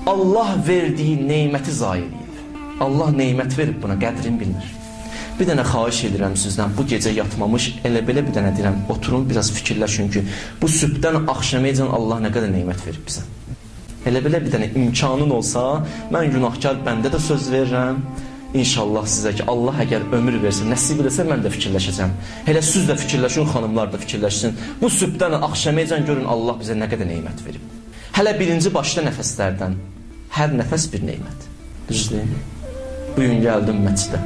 Allah verdiyi neyməti zayi eləyib. Allah neymət verib buna, qədrini bilmir. Bir dənə xahiş edirəm sizdən, bu gecə yatmamış, elə belə bir dənə deyirəm, oturun, biraz fikirləşin ki, bu sübdən axşamacan Allah nə qədər neymət verib bizə. Elə belə bir dənə imkanın olsa, mən günahkar bəndə də söz verirəm, İnşallah sizə ki, Allah əgər ömür versin, nəsib edəsə mən də fikirləşəcəm. Elə siz də fikirləşin, xanımlar da fikirləşsin. Bu sübdən axşamacan görün Allah bizə nə qədər neymət verib. Hələ birinci başda nəfəslərdən, hər nəfəs bir neymət. Düzdür? Bugün gəldim məscidə,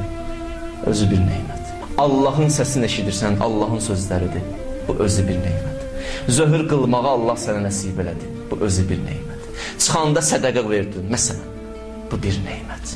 özü bir neymət. Allahın səsini eşidirsən, Allahın sözləridir, bu özü bir neymət. Zöhr qılmağı Allah sənə nəsib elədi, bu özü bir neymət. Çıxanda sədəqə verdin, məsələn, bu bir neymət.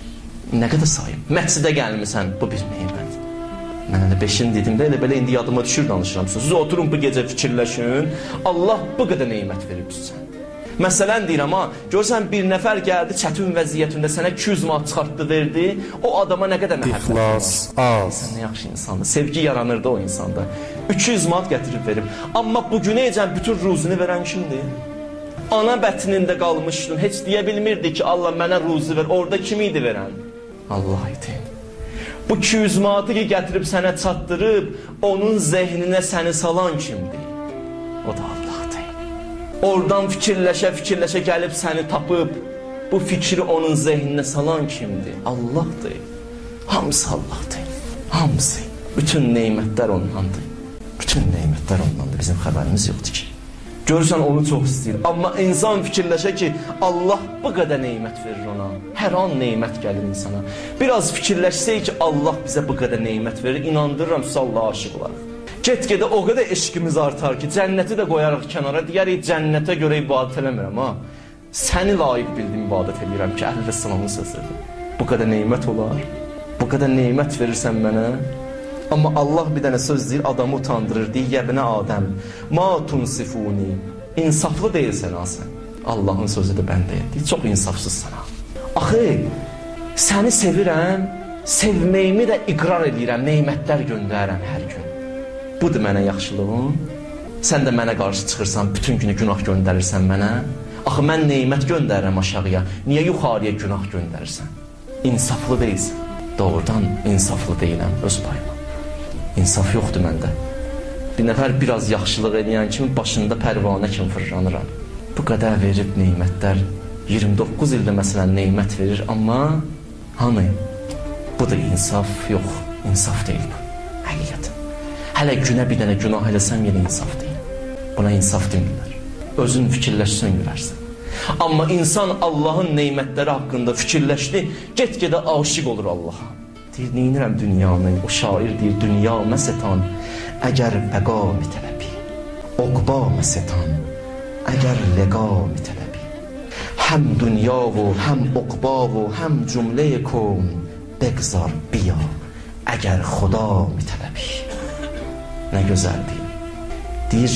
Nə qədər sayım? Məscidə gəlmirsən, bu bir neymət. Mən elə 5-ini dedimdə, elə belə indi yadıma düşür danışıram. Siz oturun bu gecə fikirləşin, Allah bu qədər neymət verib sizə. Məsələn deyirəm, görürsən bir nəfər gəldi çətin vəziyyətində sənə 200 manat çıxartdı verdi, o adama nə qədər məhəbbət var. Sən nə yaxşı insandır, sevgi yaranırdı o insanda. 200 manat gətirib verib. Amma bugünəcən bütün ruzunu verən kimdir? Ana bətnində qalmışdın, heç deyə bilmirdi ki, Allah mənə ruzi ver. Orada kim idi verən? Allah idi. Bu 200 manatı ki, gətirib sənə çatdırıb, onun zehninə səni salan kimdir? O da Allahdır. Oradan fikirləşə gəlib səni tapıb, bu fikri onun zehninə salan kimdir? Allahdır. Hamısı Allahdır. Hamısı. Bütün neymətlər ondandır. Bütün neymətlər ondandır. Bizim xəbərimiz yoxdur ki. Görürsən onu çox istəyir. Amma insan fikirləşə ki, Allah bu qədər neymət verir ona. Hər an neymət gəlir insana. Biraz fikirləşsək ki, Allah bizə bu qədər neymət verir, inandırıram sizə Allah aşıq olaraq. Get-gedə o qədər eşqimiz artar ki, cənnəti də qoyarıq kənara, deyərik cənnətə görə ibadət eləmirəm, ha. Səni layiq bildim ibadət edirəm ki, Əhl-i sözüdür. Bu qədər neymət olar, bu qədər neymət verirsən mənə. Amma Allah bir dənə söz deyir, adamı utandırır, deyir, yəbinə Adəm, ma tunsifuni, insaflı deyilsən ha sən. Allahın sözü də bəndəyəm, deyir, çox insafsız sana. Axı, səni sevirəm, sevməyimi də iqrar edirəm, neymətlər göndərəm hər gün. Budur mənə yaxşılığım, sən də mənə qarşı çıxırsan, bütün günü günah göndərirsən mənə. Axı, mən neymət göndərirəm aşağıya, niyə yuxarıya günah göndərirsən? İnsaflı deyilsən, doğrudan insaflı deyiləm, öz payıma. İnsaf yoxdur məndə. Bir nəfər biraz yaxşılıq edən kimi başında pərvanə kimi fırlanıram. Bu qədər verib neymətlər, 29 ildə məsələn neymət verir, amma hanı? Bu da insaf yox, insaf deyil bu. Həqiqət. Hələ günə bir dənə günah eləsəm yenə insaf deyil. Buna insaf demirlər. Özün fikirləşsən görərsən. Amma insan Allahın neymətləri haqqında fikirləşdi, get-gedə aşiq olur Allaha. Deyir, neynirəm dünyanı? O şair deyir, dünya məsətan, əgər bəqa mitələbi, oqba məsətan, əgər ləqa mitələbi, həm dünya və həm oqba və həm cümlə-i kon, bəqzar biya, əgər xuda mitələbi. Nə gözəl deyir. Deyir,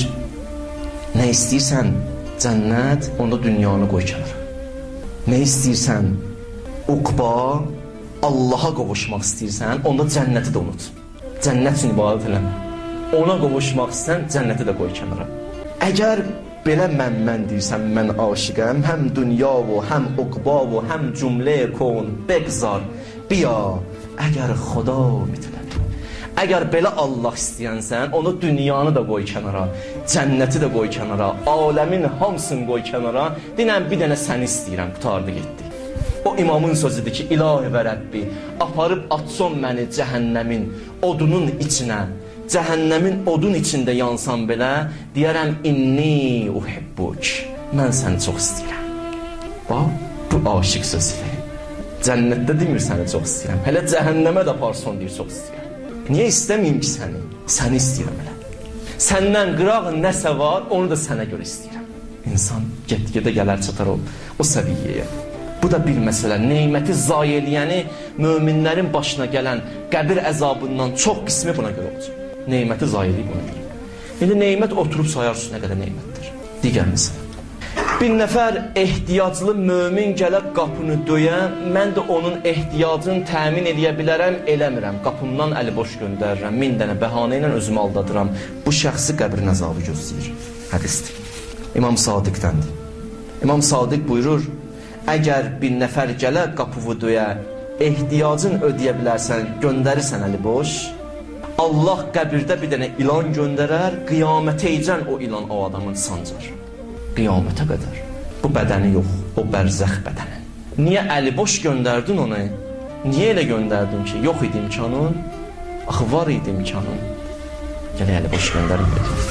nə istəyirsən cənnət, onda dünyanı qoy kənara. Nə istəyirsən uqba, Allaha qovuşmaq istəyirsən, onda cənnəti də unut. Cənnət üçün ibadət eləmə. Ona qovuşmaq istəyirsən, cənnəti də qoy kənara. Əgər belə mən deyirsən, mən aşiqəm, həm dünya və həm uqba və həm cümlə kon, bəqzar, biya, əgər xuda mitələbi. Əgər belə Allah istəyənsən, onu dünyanı da qoy kənara, cənnəti də qoy kənara, aləmin hamısını qoy kənara, dinən bir dənə səni istəyirəm, qutardı getdi. O imamın sözüdür ki, ilahi və Rəbbi, aparıb atson məni cəhənnəmin odunun içinə, cəhənnəmin odun içində yansam belə, deyərəm, inni uhibbuk, mən səni çox istəyirəm. Bax, bu aşiq sözüdür. Cənnətdə demir səni çox istəyirəm, hələ cəhənnəmə də aparson deyir çox istəyirəm. Niyə istəməyim ki səni? Səni istəyirəm elə. Səndən qıraq nəsə var, onu da sənə görə istəyirəm. İnsan get-gedə gələr çatar o səviyyəyə. Bu da bir məsələ, neyməti zayi eləyəni möminlərin başına gələn qəbir əzabından çox qismi buna görə olacaq. Neyməti zayi eləyib buna görə. İndi neymət oturub sayarsın nə qədər neymətdir. Digər məsələ. Bir nəfər ehtiyaclı mömin gəlib qapını döyə, mən də onun ehtiyacını təmin edə bilərəm, eləmirəm. Qapımdan əli boş göndərirəm, 1000 dənə bəhanə ilə özümü aldadıram. Bu şəxsi qəbrin əzabı gözləyir. Hədisdir. İmam Sadiqdəndir. İmam Sadiq buyurur, Əgər bir nəfər gələ qapıvuduya, ehtiyacın ödeyə bilərsən, göndərirsən əli boş. Allah qəbirdə bir dənə ilan göndərər, qiyamətəcən o ilan o adamın sancar. Qiyamətə qədər. Bu bədəni yox, o bərzəx bədəni. Niyə əli boş göndərdin onu? Niyə elə göndərdin ki, yox idi imkanın? Axı var idi imkanın. Gələ əli boş göndərməyəcək.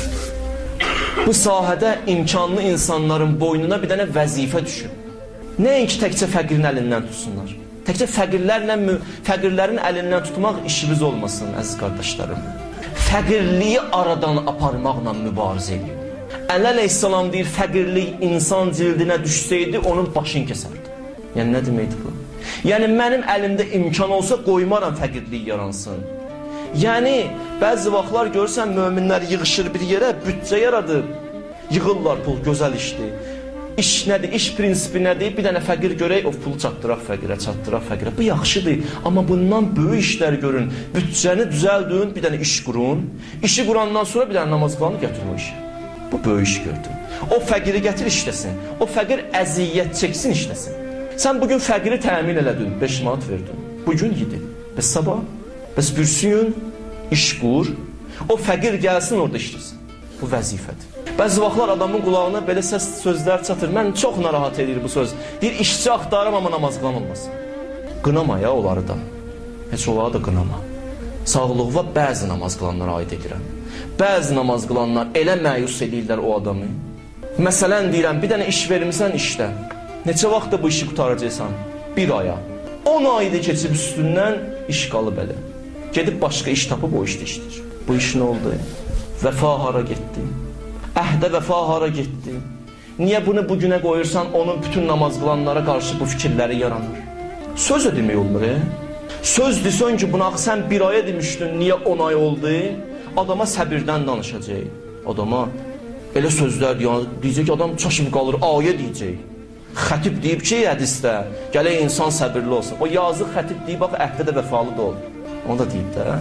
Bu sahədə imkanlı insanların boynuna bir dənə vəzifə düşür. Nəinki təkcə fəqirin əlindən tutsunlar. Təkcə fəqirlərin əlindən tutmaq işimiz olmasın, əziz qardaşlarım. Fəqirliyi aradan aparmaqla mübarizə edir. Əli əleyhissalam deyir, fəqirlik insan cildinə düşsəydi, onun başını kəsərdi. Yəni, nə deməkdir bu? Yəni, mənim əlimdə imkan olsa, qoymaram fəqirlik yaransın. Yəni, bəzi vaxtlar görürsən, möminlər yığışır bir yerə, bütçə yaradıb, yığırlar pul, gözəl işdir. İş nədir, iş prinsipi nədir? Bir dənə fəqir görək, o pulu çatdıraq fəqirə, çatdıraq fəqirə. Bu yaxşıdır, amma bundan böyük işlər görün. Bütçəni düzəldin, bir dənə iş qurun. İşi qurandan sonra bir dənə namaz qılanı gətirin o işi. Bu böyük iş gördün. O fəqiri gətir işləsin. O fəqir əziyyət çəksin işləsin. Sən bugün fəqiri təmin elədin, 5 manat verdin. Bugün yedi. Bəs sabah? Bəs bürsün, iş qur. O fəqir gəlsin orada işləsin. Bu vəzifədir. Bəzi vaxtlar adamın qulağına belə səs sözlər çatır. Mən çox narahat edir bu söz. Deyir, işçi axtarım, amma namaz qılan olmasın. Qınama ya onları da. Heç onları da qınama. Sağlıqva bəzi namaz qılanlara aid edirəm. Bəzi namaz qılanlar elə məyus edirlər o adamı. Məsələn, deyirəm, bir dənə iş vermirsən işdə. Neçə vaxtda bu işi qutaracaqsan? 1 aya. 10 ayda keçib üstündən iş qalıb elə. Gedib başqa iş tapıb o işdə işləyir. Bu iş nə oldu? Vəfa hara getdi? Əhdə vəfa hara getdi? Niyə bunu bugünə qoyursan, onun bütün namaz qılanlara qarşı bu fikirləri yaranır? Söz demək olur, Söz desən ki, buna sən 1 aya demişdin, niyə 10 ay oldu? Adama səbirdən danışacaq. Adama elə sözlər deyəcək ki, adam çaşıb qalır, ayə deyəcək. Xətib deyib ki, hədisdə, gələk insan səbirli olsun. O yazıq xətib deyib, bax, əhdə də vəfalı da ol. Onu da deyib də.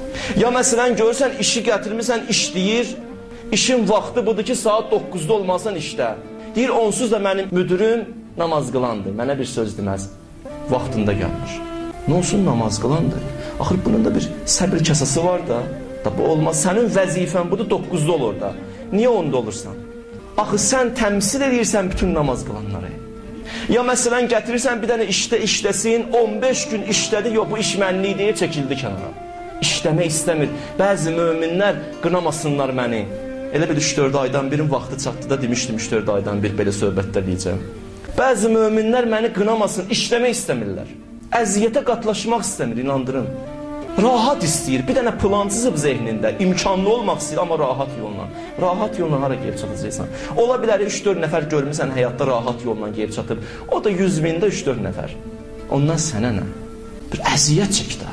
Ya məsələn, görürsən, işi gətirmirsən, işləyir. İşin vaxtı budur ki, saat 9-da olmasan işdə. Deyir, onsuz da mənim müdürüm namaz qılandır. Mənə bir söz deməz. Vaxtında gəlmiş. Nə olsun namaz qılandır? Axır, bunun da bir səbir kasası var da. Bu olmaz. Sənin vəzifən budur, 9-da olur da. Niyə 10-da olursan? Axı, sən təmsil edirsən bütün namaz qılanları. Ya məsələn, gətirirsən bir dənə işdə işləsin, 15 gün işlədi, yox, bu iş mənlik deyə çəkildi kənara. İşləmək istəmir. Bəzi möminlər qınamasınlar məni. Elə bir 3-4 aydan birin vaxtı çatdı da demişdim 3-4 aydan bir belə söhbətdə deyəcəm. Bəzi möminlər məni qınamasın, işləmək istəmirlər. Əziyyətə qatlaşmaq istəmir, inandırın. Rahat istəyir, bir dənə plansızıb zehnində, imkanlı olmaq istəyir, amma rahat yolla. Rahat yolla hara gelib çatacaqsan? Ola bilər 3-4 nəfər görmüsən həyatda rahat yolla gelib çatıb. O da 100 bində 3-4 nəfər. Ondan sənə nə? Bir əziyyət çək də.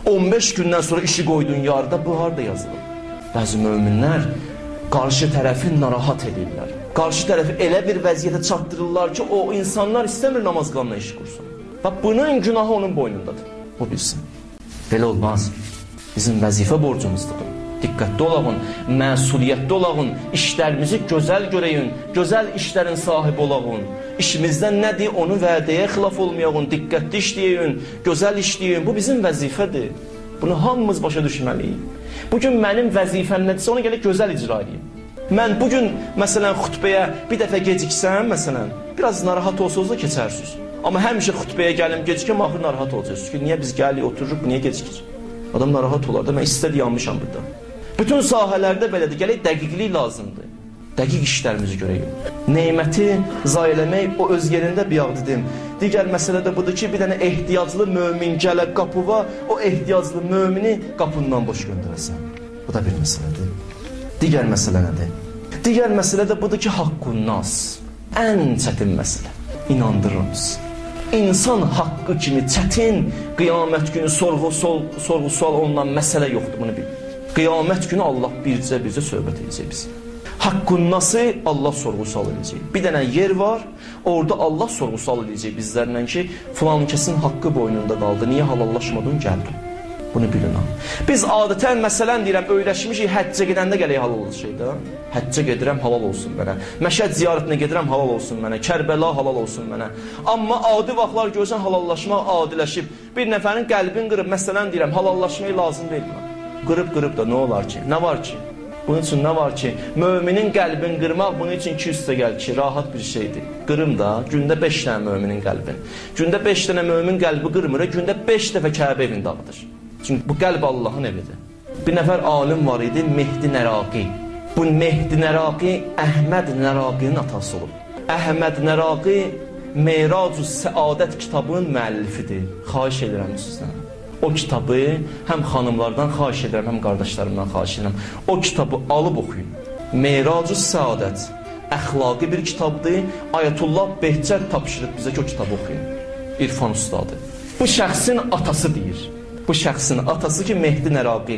15 gündən sonra işi qoydun yarıda, bu harada yazılır? Bəzi möminlər qarşı tərəfi narahat edirlər. Qarşı tərəfi elə bir vəziyyətə çatdırırlar ki, o insanlar istəmir namaz qılanla iş qursun. Bax, bunun günahı onun boynundadır. O bilsin. Belə olmaz. Bizim vəzifə borcumuzdur. Diqqətli olağın, məsuliyyətli olağın, işlərimizi gözəl görəyin, gözəl işlərin sahibi olağın. İşimizdən nədir, onu vədəyə xilaf olmayağın, diqqətli işləyin, gözəl işləyin. Bu bizim vəzifədir. Bunu hamımız başa düşməliyik. Bugün mənim vəzifəm nədirsə, onu gələk gözəl icra edeyim. Mən bugün, məsələn, xütbəyə bir dəfə geciksəm, məsələn, biraz narahat olsanız da keçərsiniz. Amma həmişə xütbəyə gəlim, gecikəm, axır narahat olacaqsınız ki, niyə biz gəlik, otururuq, niyə gecikir? Adam narahat olar da, mən istədi yanmışam burada. Bütün sahələrdə belədir, gələk dəqiqlik lazımdır. Dəqiq işlərimizi görəyik. Neyməti zayi eləmək o öz yerində biyaq dedim. Digər məsələ də budur ki, bir dənə ehtiyaclı mömin gələ qapıva, o ehtiyaclı mömini qapından boş göndərəsən. Bu da bir məsələdir. Digər məsələ nədir? Digər məsələ də budur ki, haqqun nas. Ən çətin məsələ. İnandırırız. İnsan haqqı kimi çətin, qiyamət günü sorğu-sual olunan məsələ yoxdur, bunu bil. Qiyamət günü Allah bircə söhbət edəcək bizi. Haqqın nası Allah sorğu-sual edəcək. Bir dənə yer var, orada Allah sorğu-sual edəcək bizlərlə ki, filan kəsin haqqı boynunda qaldı, niyə halallaşmadın, gəldin. Bunu bilin ha. Biz adətən məsələn deyirəm, öyrəşmişik, həccə gedəndə gələk halal olacaq da. Həccə gedirəm, halal olsun mənə. Məşəd ziyarətinə gedirəm, halal olsun mənə. Kərbəla halal olsun mənə. Amma adi vaxtlar görsən halallaşmaq adiləşib. Bir nəfərin qəlbini qırıb, məsələn deyirəm, halallaşmaq lazım deyil mənə. Qırıb da nə olar ki? Nə var ki? Bunun üçün nə var ki? Müminin qəlbini qırmaq bunun üçün 2 üstə gəl ki, rahat bir şeydir. Qırım da, gündə 5 dənə müminin qəlbini. Gündə 5 dənə mümin qəlbi qırmır, gündə 5 dəfə Kəbə evini dağıdır. Çünki bu qəlb Allahın evidir. Bir nəfər alim var idi, Mehdi Nəraqi. Bu Mehdi Nəraqi Əhməd Nəraqinin atası olub. Əhməd Nəraqi Meyrac-ı Səadət kitabının müəllifidir. Xahiş edirəm sizdən. O kitabı həm xanımlardan xahiş edirəm, həm qardaşlarımdan xahiş edirəm. O kitabı alıb oxuyun. Meyrac-ı Səadət əxlaqi bir kitabdır. Ayətullah Behçət tapşırıb bizə ki, o kitabı oxuyun. İrfan ustadı. Bu şəxsin atası deyir. Bu şəxsin atası ki, Mehdi Nəraqi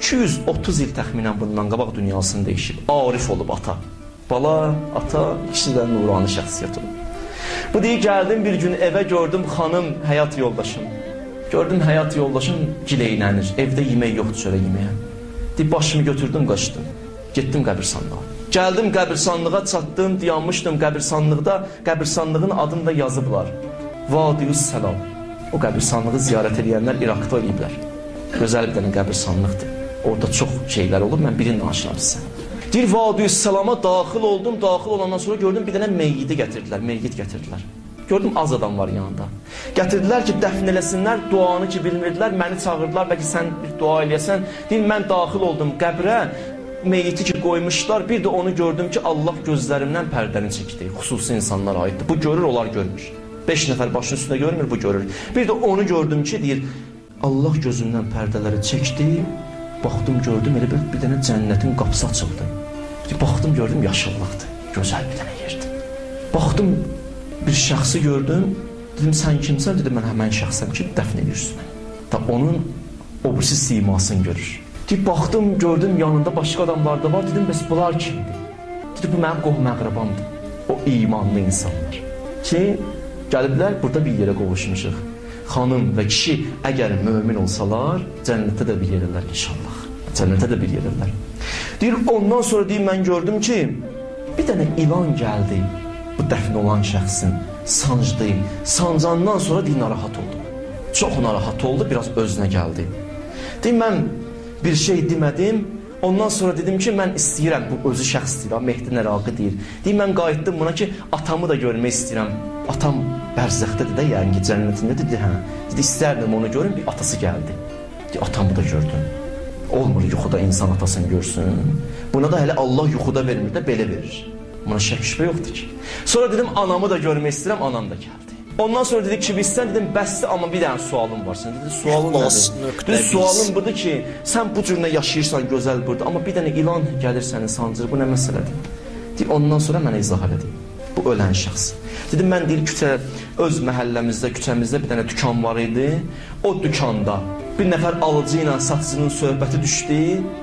230 il təxminən bundan qabaq dünyasını dəyişib. Arif olub ata. Bala, ata, ikisi də nurani şəxsiyyət olub. Bu deyir, gəldim bir gün evə, gördüm xanım, həyat yoldaşım. Gördüm həyat yoldaşım gileylənir. Evdə yemək yoxdur şöyle yeməyə. Deyir, başımı götürdüm, qaçdım. Getdim qəbirsanlığa. Gəldim qəbirsanlığa çatdım, dayanmışdım qəbirsanlıqda. Qəbirsanlığın adını da yazıblar. Vadiyus Səlam. O qəbirsanlığı ziyarət edənlər İraqda eləyiblər. Gözəl bir dənə qəbirsanlıqdır. Orada çox şeylər olur, mən birini danışıram sizə. Deyir, Vadiyus Səlama daxil oldum, daxil olandan sonra gördüm bir dənə meyyidi gətirdilər, meyyid gətirdilər. Gördüm az adam var yanında. Gətirdilər ki, dəfn eləsinlər, duanı ki bilmirdilər, məni çağırdılar, bəlkə sən bir dua eləyəsən. Deyir, mən daxil oldum qəbrə, meyyiti ki qoymuşlar, bir də onu gördüm ki, Allah gözlərimdən pərdəni çəkdi, xüsusi insanlara aiddir. Bu görür, onlar görmür. 5 nəfər başının üstündə görmür, bu görür. Bir də onu gördüm ki, deyir, Allah gözümdən pərdələri çəkdi, baxdım, gördüm, elə bir dənə cənnətin qapısı açıldı. Baxdım, gördüm, yaşıllıqdır, gözəl bir dənə yerdir. Baxdım, bir şəxsi gördüm, dedim, sən kimsən? Dedim, mən həmən şəxsəm ki, dəfn edirsin məni. Da onun obrisi simasını görür. Deyib, baxdım, gördüm, yanında başqa adamlar da var, dedim, bəs bunlar kimdir? Dedi, bu mənim qohum əqrabamdır, o imanlı insanlar. Ki, gəliblər, burada bir yerə qovuşmuşuq. Xanım və kişi əgər mömin olsalar, cənnətə də bir yerlər inşallah. Cənnətə də bir yerlər. Deyir, ondan sonra deyir, mən gördüm ki, bir dənə ilan gəldi bu dəfn olan şəxsin. Sancdı. Sancandan sonra deyir, narahat oldu. Çox narahat oldu, biraz özünə gəldi. Deyir, mən bir şey demədim. Ondan sonra dedim ki, mən istəyirəm, bu özü şəxs deyir, Mehdi Nəraqi deyir. Deyir, mən qayıtdım buna ki, atamı da görmək istəyirəm. Atam bərzəxdədir də, yəni ki, cənnətində dedi, hə. Dedi, istərdim onu görün, bir atası gəldi. Dedi, atamı da gördüm. Olmur yuxuda insan atasını görsün. Buna da hələ Allah yuxuda vermir də, belə verir. Buna şək şübhə yoxdur ki. Sonra dedim, anamı da görmək istəyirəm, anam da gəldi. Ondan sonra dedik ki, bizdən dedim, bəsdir, amma bir dənə sualım var sənin. Dedi, sualın nədir? Dedi, sualım budur ki, sən bu cürünə yaşayırsan, gözəl burada, amma bir dənə ilan gəlir sənin sancır, bu nə məsələdir? Deyir, ondan sonra mənə izah elədi. Bu ölən şəxs. Dedim, mən deyir, öz məhəlləmizdə, küçəmizdə bir dənə dükan var idi. O dükanda bir nəfər alıcı ilə satıcının söhbəti düşdü.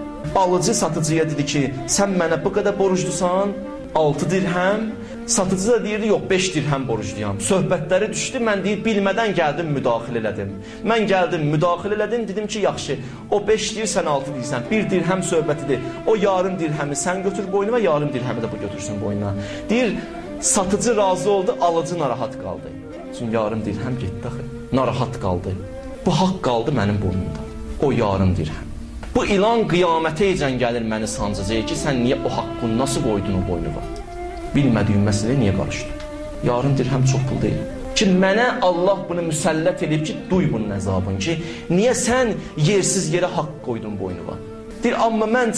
Alıcı satıcıya dedi ki, sən mənə bu qədər borclusan, 6 dirhəm. Satıcı da deyirdi, yox, 5 dirhəm borcluyam. Söhbətləri düşdü, mən deyir, bilmədən gəldim, müdaxilə elədim. Mən gəldim, müdaxilə elədim, dedim ki, yaxşı, o 5 deyir, sən 6 deyirsən. 1 dirhəm söhbətidir. O yarım dirhəmi sən götür boynuna, yarım dirhəmi də bu götürsün boynuna. Deyir, satıcı razı oldu, alıcı narahat qaldı. Çünki yarım dirhəm getdi axı. Narahat qaldı. Bu haqq qaldı mənim boynumda. O yarım dirhəm. Bu ilan qiyamətəcən gəlir məni sancacaq ki, sən niyə o haqqını nasıl qoydun o boynuna? Bilmədiyim məsələyə niyə qarışdın? Yarım dirhəm çox pul deyil. Ki, mənə Allah bunu müsəllət edib ki, duy bunun əzabını ki, niyə sən yersiz yerə haqq qoydun boynuna? Deyir, amma mən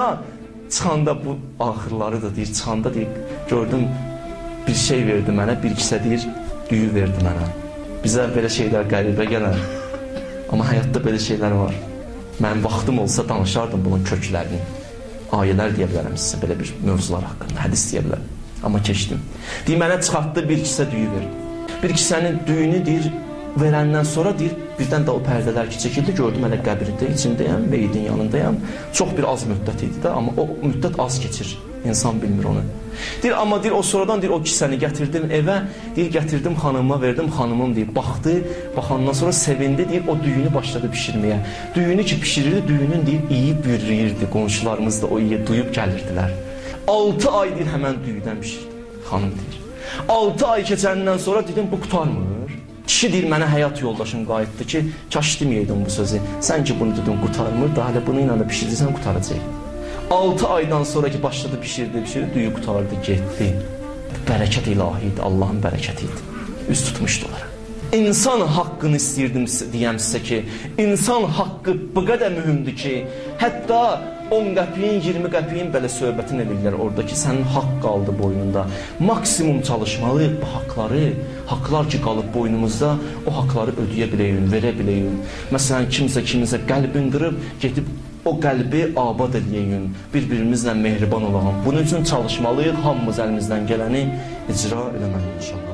çıxanda bu axırları da deyir, çıxanda deyir, gördüm, bir şey verdi mənə, bir kisə deyir, düyü verdi mənə. Bizə belə şeylər qəribə gələr. Amma həyatda belə şeylər var. Mənim vaxtım olsa danışardım bunun köklərini. Ayələr deyə bilərəm sizə belə bir mövzular haqqında, hədis deyə bilərəm. Amma keçdim. Deyir, mənə çıxartdı bir kisə düyü verdi. Bir kisənin düyünü deyir, verəndən sonra deyir, birdən də o pərdələr ki çəkildi, gördüm hələ qəbrində, içindəyəm, meyidin yanındayım. Çox bir az müddət idi də, amma o müddət az keçir. İnsan bilmir onu. Deyir, amma deyir, o sonradan deyir, o kisəni gətirdim evə, deyir, gətirdim xanımıma, verdim, xanımım deyir, baxdı, baxandan sonra sevindi, deyir, o düyünü başladı bişirməyə. Düyünü ki pişirirdi, düyünün deyir, iyib bürriyirdi, qonşularımız da o iyiyə duyub gəlirdilər. 6 ay deyir, həmən düyüdən bişirdi, xanım deyir. 6 ay keçəndən sonra dedim, bu qutarmır. Kişi deyir, mənə həyat yoldaşım qayıtdı ki, kaş deməyəydin bu sözü. Sən ki bunu dedin, qutarmır, daha hələ bunu ilə də pişirdirsən, qutaracaq. 6 aydan sonra ki başladı pişirdi, düyü qutardı, getdi. Bərəkət ilahiydi, Allahın bərəkəti idi. Üz tutmuşdular. İnsan haqqını istəyirdim deyəm sizə ki, insan haqqı bu qədər mühümdür ki, hətta 10 qəpiyin, 20 qəpiyin belə söhbətin edirlər orada ki, sənin haqq qaldı boynunda. Maksimum çalışmalıyıq bu haqlar ki qalıb boynumuzda, o haqları ödəyə biləyim, verə biləyim. Məsələn, kimsə qəlbin qırıb, gedib o qəlbi abad edəyim, bir-birimizlə mehriban olalım. Bunun üçün çalışmalıyıq, hamımız əlimizdən gələni icra eləməliyik inşallah.